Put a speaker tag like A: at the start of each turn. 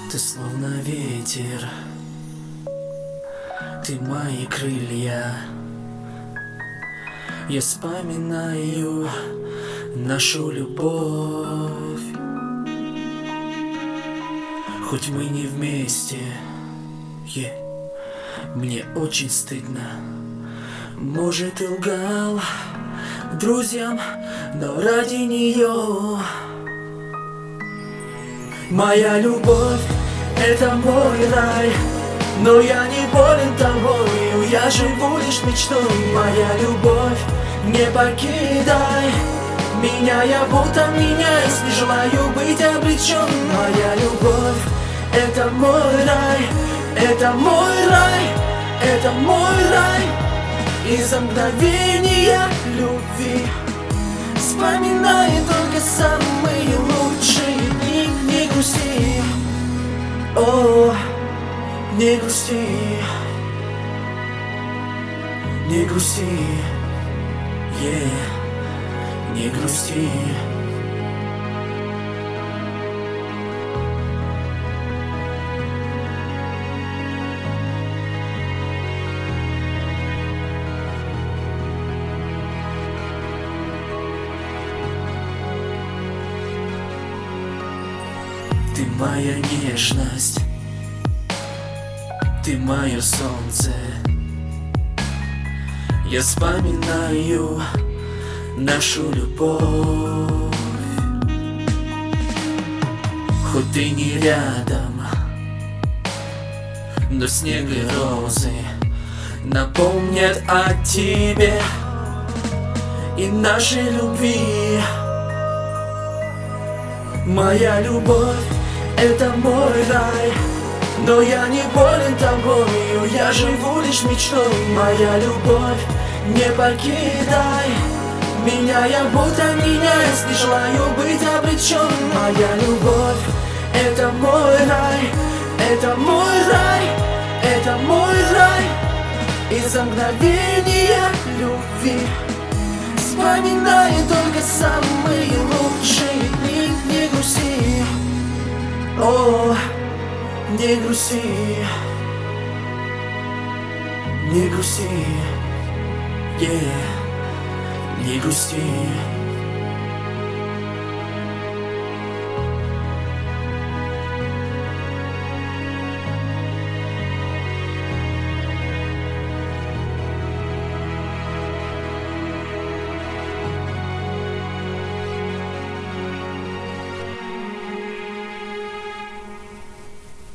A: Ты словно ветер, ты мои крылья. Я вспоминаю нашу любовь. Хоть мы не вместе, мне очень стыдно. Может, ты лгал друзьям, но ради нее. Моя любовь — это мой рай, но я не болен тобою, я живу лишь мечтой. Моя любовь, не покидай меня, я будто меняюсь, не желаю быть обречен. Моя любовь — это мой рай, это мой рай, это мой рай. Из-за мгновения любви вспоминаю только самые лучшие дни. Не грусти, о, не грусти, не грусти, не грусти. Ты моя нежность, ты мое солнце. Я вспоминаю нашу любовь. Хоть ты не рядом, но снег и розы напомнят о тебе и нашей любви. Моя любовь — это мой рай, но я не болен тобою, я живу лишь мечтой. Моя любовь, не покидай меня, я будто меняюсь, не желаю быть обречен. Моя любовь — это мой рай, это мой рай, это мой рай. Из-за мгновения любви вспоминаю только самые лучшие дни. Не грусти, о, не грусти, не грусти, не грусти.